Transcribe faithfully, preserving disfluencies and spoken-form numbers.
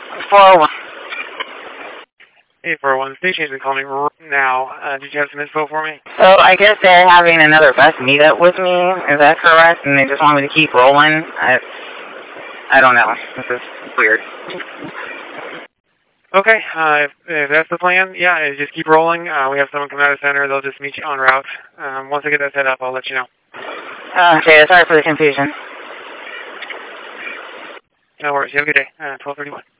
four oh one. eight four one, station is calling right now. Uh, did you have some info for me? So I guess they're having another bus meetup with me. Is that correct? And they just want me to keep rolling? I, I don't know. This is weird. Okay, uh, if, if that's the plan, yeah, just keep rolling. Uh, we have someone coming out of the center. They'll just meet you en route. Um, once I get that set up, I'll let you know. Uh, okay, sorry for the confusion. No worries. You have a good day. Uh, twelve thirty-one.